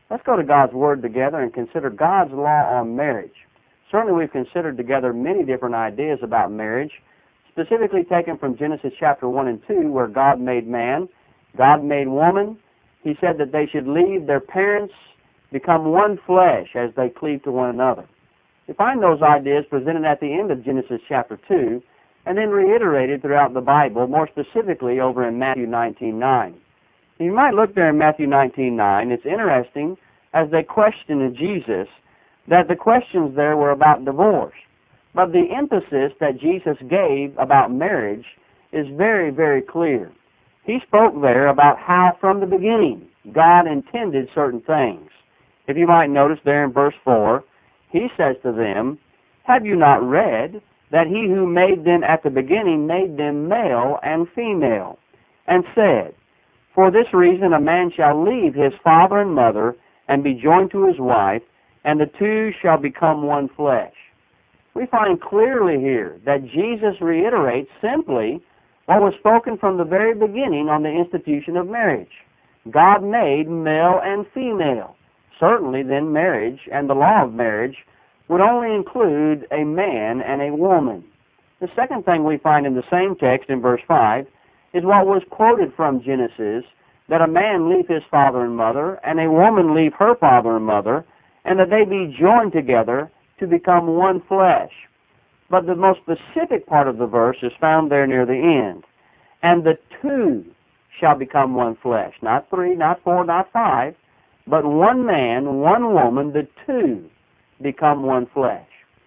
Let's go to God's Word together and consider God's law on marriage. Certainly we've considered together many different ideas about marriage, specifically taken from Genesis chapter 1 and 2, where God made man, God made woman. He said that they should leave their parents, become one flesh as they cleave to one another. You find those ideas presented at the end of Genesis chapter 2, and then reiterated throughout the Bible, more specifically over in Matthew 19:9. You might look there in Matthew 19:9. It's interesting, as they questioned Jesus, that the questions there were about divorce. But the emphasis that Jesus gave about marriage is very, very clear. He spoke there about how from the beginning God intended certain things. If you might notice there in verse 4, he says to them, "Have you not read that he who made them at the beginning made them male and female, and said, for this reason a man shall leave his father and mother and be joined to his wife, and the two shall become one flesh." We find clearly here that Jesus reiterates simply what was spoken from the very beginning on the institution of marriage. God made male and female. Certainly then marriage and the law of marriage would only include a man and a woman. The second thing we find in the same text in verse 5 is what was quoted from Genesis, that a man leave his father and mother, and a woman leave her father and mother, and that they be joined together to become one flesh. But the most specific part of the verse is found there near the end. And the two shall become one flesh. Not three, not four, not five, but one man, one woman, the two become one flesh.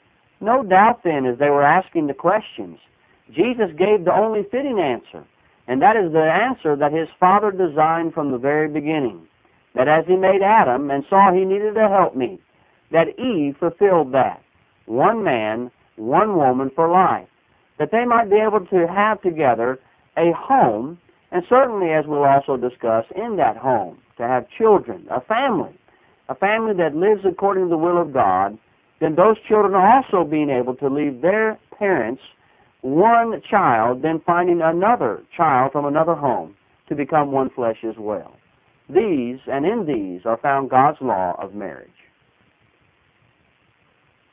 No doubt then, as they were asking the questions, Jesus gave the only fitting answer, and that is the answer that his Father designed from the very beginning. That as he made Adam and saw he needed a helpmeet, that Eve fulfilled that. One man, one woman for life. That they might be able to have together a home, and certainly, as we'll also discuss, in that home, to have children, a family that lives according to the will of God, then those children also being able to leave their parents, one child, then finding another child from another home to become one flesh as well. These, and in these, are found God's law of marriage.